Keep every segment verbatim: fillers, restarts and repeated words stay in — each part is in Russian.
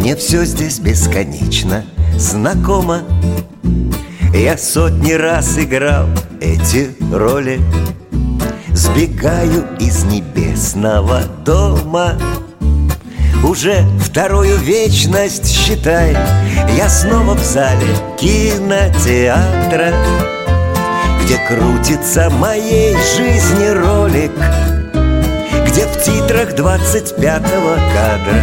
Мне все здесь бесконечно знакомо. Я сотни раз играл эти роли. Сбегаю из небесного дома. Уже вторую вечность, считай, я снова в зале кинотеатра, где крутится моей жизни ролик, где в титрах двадцать пятого кадра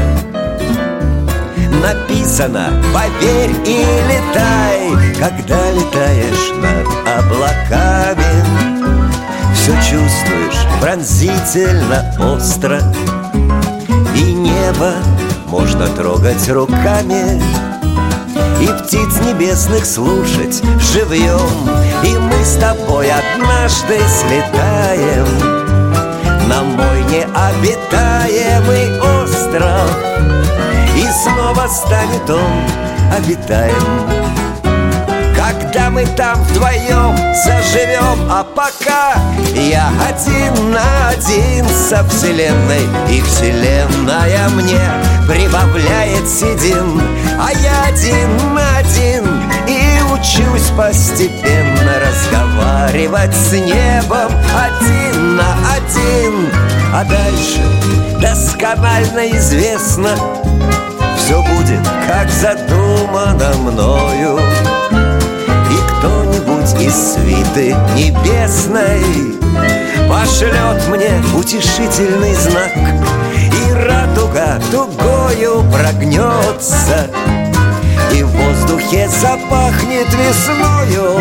написано: поверь и летай. Когда летаешь над облаками, все чувствуешь пронзительно остро, и небо можно трогать руками, и птиц небесных слушать живьем. И мы с тобой однажды слетаем на мой необитаемый остров, и снова станет он обитаем, когда мы там вдвоем заживем. А пока я один на один со вселенной, и вселенная мне прибавляет седин. А я один на один и учусь постепенно разговаривать с небом один на один. А дальше досконально известно, все будет, как задумано мною. Кто-нибудь из свиты небесной пошлет мне утешительный знак, и радуга тугою прогнется, и в воздухе запахнет весною,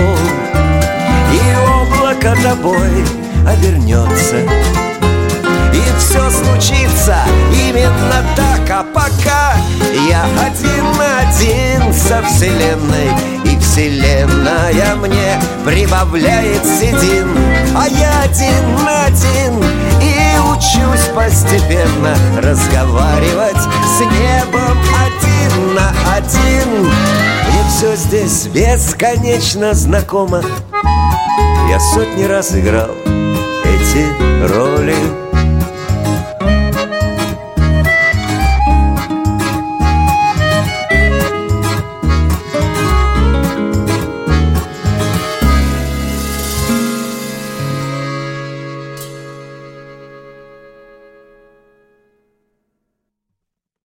и облако тобой обернется. И все случится именно так. А пока я один на один со вселенной, и вселенная мне прибавляет седин. А я один на один и учусь постепенно разговаривать с небом один на один. Мне все здесь бесконечно знакомо. Я сотни раз играл эти роли.